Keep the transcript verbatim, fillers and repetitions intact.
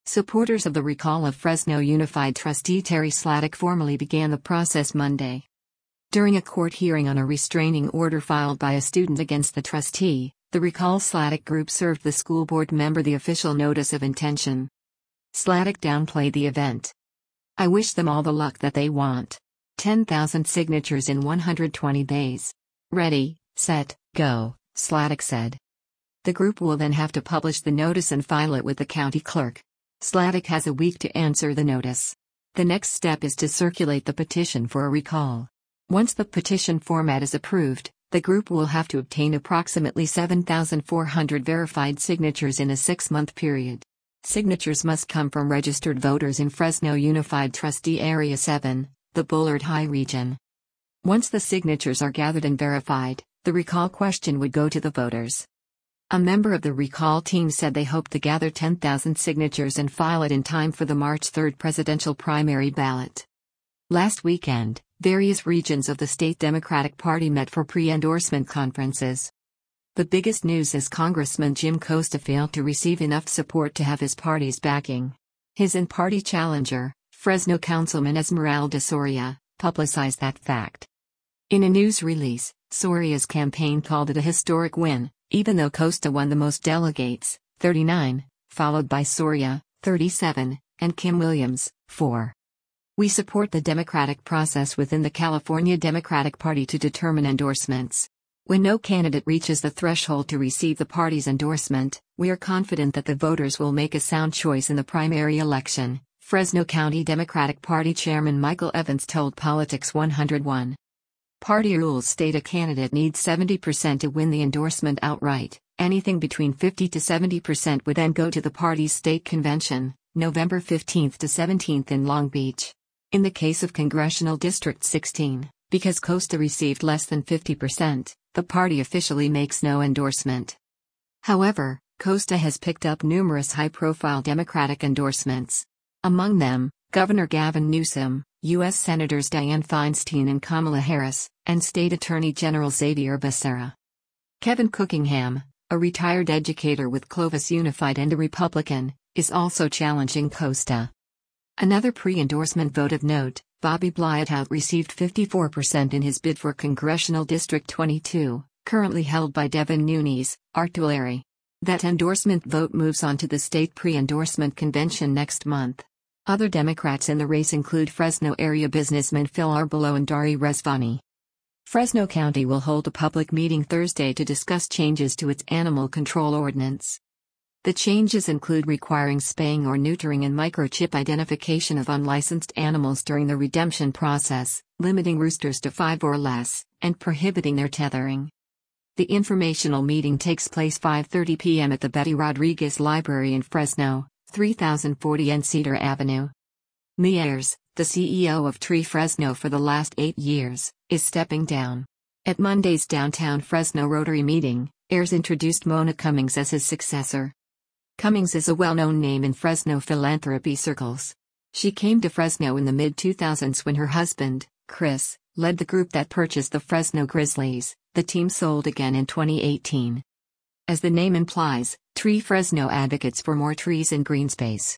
Supporters of the recall of Fresno Unified trustee Terry Sladek formally began the process Monday. During a court hearing on a restraining order filed by a student against the trustee, the Recall Sladek group served the school board member the official notice of intention. Sladek downplayed the event. "I wish them all the luck that they want. ten thousand signatures in one hundred twenty days. Ready, set, go," Sladek said. The group will then have to publish the notice and file it with the county clerk. Sladek has a week to answer the notice. The next step is to circulate the petition for a recall. Once the petition format is approved, the group will have to obtain approximately seven thousand four hundred verified signatures in a six-month period. Signatures must come from registered voters in Fresno Unified Trustee Area seven, the Bullard High region. Once the signatures are gathered and verified, the recall question would go to the voters. A member of the recall team said they hoped to gather ten thousand signatures and file it in time for the March third presidential primary ballot. Last weekend, various regions of the state Democratic Party met for pre-endorsement conferences. The biggest news is Congressman Jim Costa failed to receive enough support to have his party's backing. His in-party challenger, Fresno Councilman Esmeralda Soria, publicized that fact. In a news release, Soria's campaign called it a historic win, even though Costa won the most delegates, thirty-nine, followed by Soria, thirty-seven, and Kim Williams, four. "We support the democratic process within the California Democratic Party to determine endorsements. When no candidate reaches the threshold to receive the party's endorsement, we are confident that the voters will make a sound choice in the primary election," Fresno County Democratic Party Chairman Michael Evans told Politics one oh one. Party rules state a candidate needs seventy percent to win the endorsement outright. Anything between fifty to seventy percent would then go to the party's state convention, November fifteenth to seventeenth in Long Beach. In the case of Congressional District sixteen, because Costa received less than fifty percent, the party officially makes no endorsement. However, Costa has picked up numerous high-profile Democratic endorsements. Among them, Governor Gavin Newsom, U S Senators Dianne Feinstein and Kamala Harris, and State Attorney General Xavier Becerra. Kevin Cookingham, a retired educator with Clovis Unified and a Republican, is also challenging Costa. Another pre-endorsement vote of note, Bobby Blythout received fifty-four percent in his bid for Congressional District twenty-two, currently held by Devin Nunes, Art Tulare. That endorsement vote moves on to the state pre-endorsement convention next month. Other Democrats in the race include Fresno area businessman Phil Arbelo and Dari Rezvani. Fresno County will hold a public meeting Thursday to discuss changes to its animal control ordinance. The changes include requiring spaying or neutering and microchip identification of unlicensed animals during the redemption process, limiting roosters to five or less, and prohibiting their tethering. The informational meeting takes place five thirty p m at the Betty Rodriguez Library in Fresno, three thousand forty N Cedar Avenue. Mee Ayers, the C E O of Tree Fresno for the last eight years, is stepping down. At Monday's downtown Fresno Rotary meeting, Ayers introduced Mona Cummings as his successor. Cummings is a well-known name in Fresno philanthropy circles. She came to Fresno in the mid two thousands when her husband, Chris, led the group that purchased the Fresno Grizzlies. The team sold again in twenty eighteen. As the name implies, Tree Fresno advocates for more trees and green space.